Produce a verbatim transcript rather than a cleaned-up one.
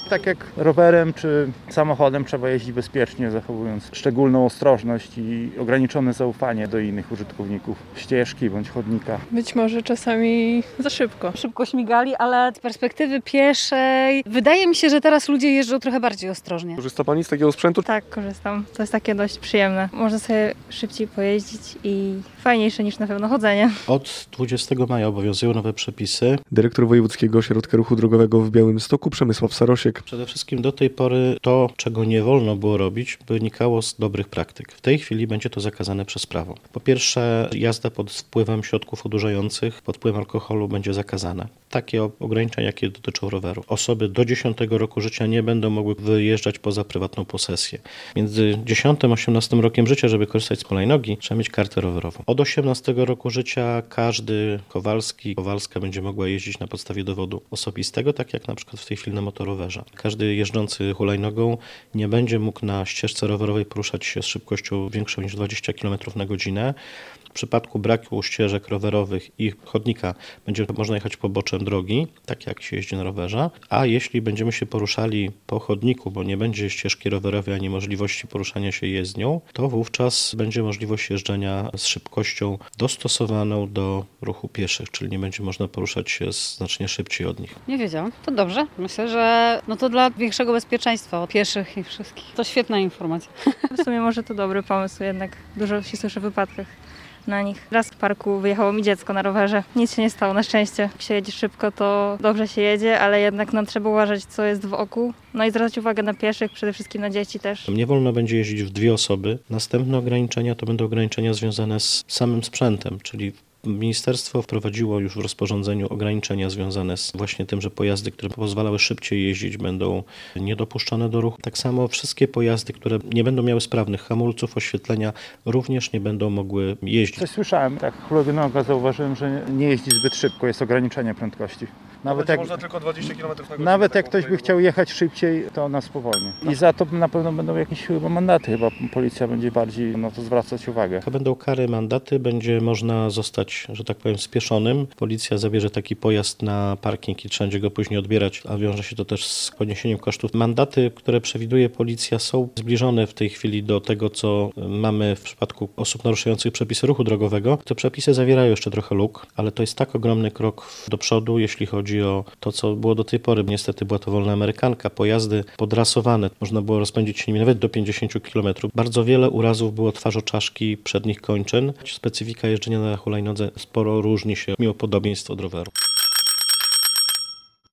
Tak jak rowerem czy samochodem trzeba jeździć bezpiecznie, zachowując szczególną ostrożność i ograniczone zaufanie do innych użytkowników ścieżki bądź chodnika. Być może czasami za szybko. Szybko śmigali, ale z perspektywy pieszej wydaje mi się, że teraz ludzie jeżdżą trochę bardziej ostrożnie. Korzysta Pani z takiego sprzętu? Tak, korzystam. To jest takie dość przyjemne. Można sobie szybciej pojeździć i fajniejsze niż na pewno chodzenie. Od dwudziestego maja obowiązują nowe przepisy. Dyrektor Wojewódzkiego Ośrodka Ruchu Drogowego w Białymstoku Przemysław Sarosiek. Przede wszystkim do tej pory to, czego nie wolno było robić, wynikało z dobrych praktyk. W tej chwili będzie to zakazane przez prawo. Po pierwsze, jazda pod wpływem środków odurzających, pod wpływem alkoholu będzie zakazana. Takie ograniczenia, jakie dotyczą roweru. Osoby do dziesiątego roku życia nie będą mogły wyjeżdżać poza prywatną posesję. Między dziesiątym a osiemnastym rokiem życia, żeby korzystać z hulajnogi, trzeba mieć kartę rowerową. Od osiemnastego roku życia każdy Kowalski, Kowalska będzie mogła jeździć na podstawie dowodu osobistego, tak jak na przykład w tej chwili na motorowerze. Każdy jeżdżący hulajnogą nie będzie mógł na ścieżce rowerowej poruszać się z szybkością większą niż dwadzieścia kilometrów na godzinę. W przypadku braku ścieżek rowerowych i chodnika będzie można jechać poboczem drogi, tak jak się jeździ na rowerze, a jeśli będziemy się poruszali po chodniku, bo nie będzie ścieżki rowerowej ani możliwości poruszania się jezdnią, to wówczas będzie możliwość jeżdżenia z szybkością dostosowaną do ruchu pieszych, czyli nie będzie można poruszać się znacznie szybciej od nich. Nie wiedziałam. To dobrze. Myślę, że no to dla większego bezpieczeństwa pieszych i wszystkich. To świetna informacja. W sumie może to dobry pomysł, jednak dużo się słyszy o wypadkach na nich. Raz w parku wyjechało mi dziecko na rowerze. Nic się nie stało, na szczęście. Jak się jedzie szybko, to dobrze się jedzie, ale jednak no, trzeba uważać, co jest wokół. No i zwracać uwagę na pieszych, przede wszystkim na dzieci też. Nie wolno będzie jeździć w dwie osoby. Następne ograniczenia to będą ograniczenia związane z samym sprzętem, czyli Ministerstwo wprowadziło już w rozporządzeniu ograniczenia związane z właśnie tym, że pojazdy, które pozwalały szybciej jeździć, będą niedopuszczone do ruchu. Tak samo wszystkie pojazdy, które nie będą miały sprawnych hamulców, oświetlenia, również nie będą mogły jeździć. Coś słyszałem, tak hulajnoga zauważyłem, że nie jeździ zbyt szybko, jest ograniczenie prędkości. Nawet jak, można tylko dwadzieścia kilometrów na godzinę. nawet jak ktoś by chciał jechać szybciej, to nas spowolni. I za to na pewno będą jakieś chyba mandaty, chyba policja będzie bardziej na to zwracać uwagę. Będą kary, mandaty, będzie można zostać, że tak powiem, spieszonym. Policja zabierze taki pojazd na parking i trzeba będzie go później odbierać, a wiąże się to też z podniesieniem kosztów. Mandaty, które przewiduje policja, są zbliżone w tej chwili do tego, co mamy w przypadku osób naruszających przepisy ruchu drogowego. Te przepisy zawierają jeszcze trochę luk, ale to jest tak ogromny krok do przodu, jeśli chodzi o to, co było do tej pory. Niestety była to wolna amerykanka, pojazdy podrasowane. Można było rozpędzić się nimi nawet do pięćdziesięciu kilometrów. Bardzo wiele urazów było twarzoczaszki przednich kończyn. Specyfika jeżdżenia na hulajnodze sporo różni się mimo podobieństw od roweru.